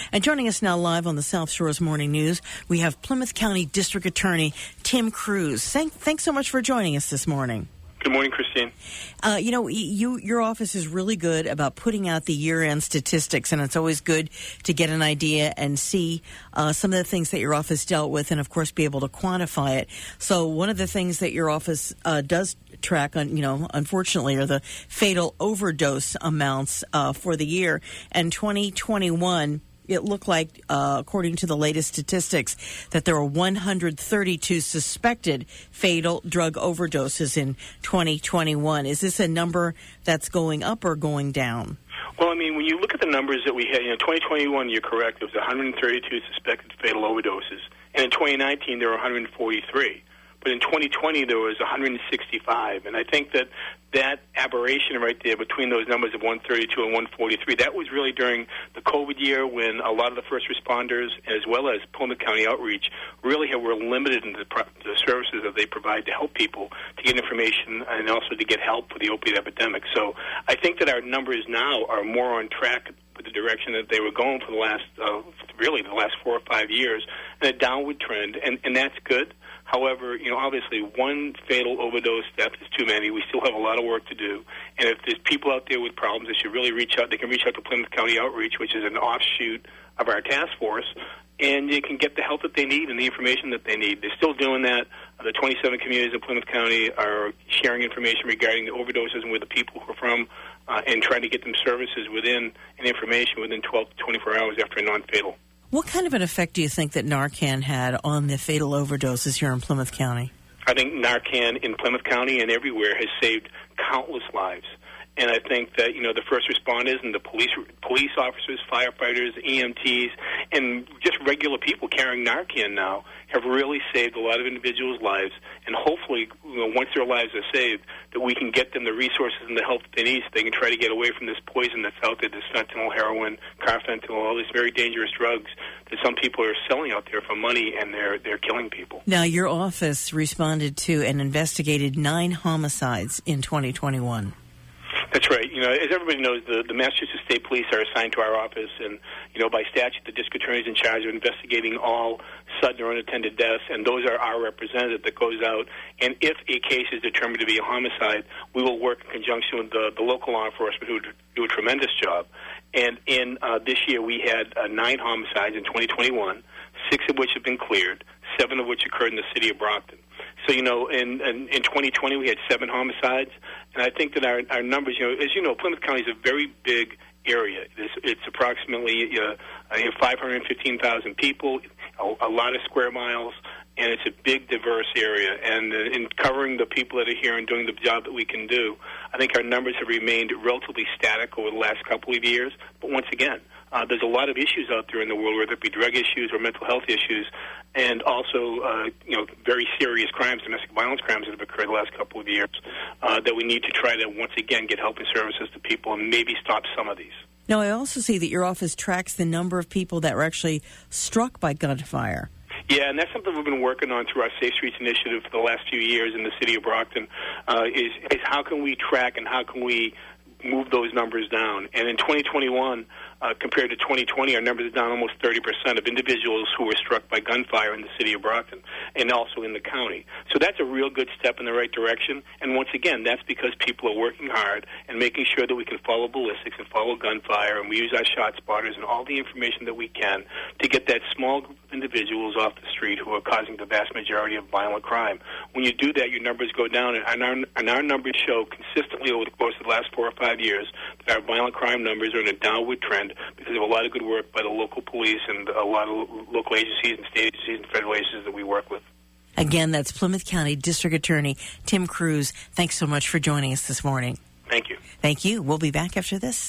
And joining us now live on the South Shores Morning News, we have Plymouth County District Attorney Tim Cruz. Thanks so much for joining us this morning. Good morning, Christine. Your office is really good about putting out the year-end statistics, and it's always good to get an idea and see some of the things that your office dealt with, and of course be able to quantify it. So one of the things that your office does track on, unfortunately, are the fatal overdose amounts for the year. And 2021. It looked like, according to the latest statistics, that there were 132 suspected fatal drug overdoses in 2021. Is this a number that's going up or going down? Well, when you look at the numbers that we had, 2021, you're correct, there was 132 suspected fatal overdoses. And in 2019, there were 143. But in 2020, there was 165. And I think that aberration right there between those numbers of 132 and 143, that was really during the COVID year when a lot of the first responders, as well as Plymouth County Outreach, really were limited in the services that they provide to help people to get information and also to get help for the opiate epidemic. So I think that our numbers now are more on track with the direction that they were going for the last 4 or 5 years, and a downward trend, and that's good. However, obviously one fatal overdose death is too many. We still have a lot of work to do. And if there's people out there with problems, they should really reach out. They can reach out to Plymouth County Outreach, which is an offshoot of our task force, and they can get the help that they need and the information that they need. They're still doing that. The 27 communities in Plymouth County are sharing information regarding the overdoses and where the people are from, and trying to get them services and information within 12 to 24 hours after a non-fatal. What kind of an effect do you think that Narcan had on the fatal overdoses here in Plymouth County? I think Narcan in Plymouth County and everywhere has saved countless lives. And I think that, the first responders and the police officers, firefighters, EMTs, and just regular people carrying Narcan now have really saved a lot of individuals' lives. And hopefully, once their lives are saved, that we can get them the resources and the help that they need so they can try to get away from this poison that's out there, this fentanyl, heroin, carfentanil, all these very dangerous drugs that some people are selling out there for money, and they're killing people. Now, your office responded to and investigated 9 homicides in 2021. That's right. As everybody knows, the Massachusetts State Police are assigned to our office, and, by statute, the district attorney is in charge of investigating all sudden or unattended deaths, and those are our representative that goes out. And if a case is determined to be a homicide, we will work in conjunction with the local law enforcement, who do a tremendous job. And in this year, we had 9 homicides in 2021, 6 of which have been cleared, 7 of which occurred in the city of Brockton. So, in 2020, we had 7 homicides, and I think that our numbers, as you know, Plymouth County is a very big area. It's approximately 515,000 people, a lot of square miles, and it's a big, diverse area. And in covering the people that are here and doing the job that we can do, I think our numbers have remained relatively static over the last couple of years. But once again, there's a lot of issues out there in the world, whether it be drug issues or mental health issues, and also, very serious crimes, domestic violence crimes that have occurred the last couple of years, that we need to try to, once again, get help and services to people and maybe stop some of these. Now, I also see that your office tracks the number of people that were actually struck by gunfire. Yeah, and that's something we've been working on through our Safe Streets initiative for the last few years in the city of Brockton, is how can we track and how can we move those numbers down. And in 2021, compared to 2020, our numbers are down almost 30% of individuals who were struck by gunfire in the city of Brockton and also in the county. So that's a real good step in the right direction. And once again, that's because people are working hard and making sure that we can follow ballistics and follow gunfire, and we use our shot spotters and all the information that we can to get that small group of individuals off the street who are causing the vast majority of violent crime. When you do that, your numbers go down, and our numbers show consistently over the course of the last 4 or 5 years that our violent crime numbers are in a downward trend because of a lot of good work by the local police and a lot of local agencies and state agencies and federal agencies that we work with. Again, that's Plymouth County District Attorney Tim Cruz. Thanks so much for joining us this morning. Thank you. Thank you. We'll be back after this.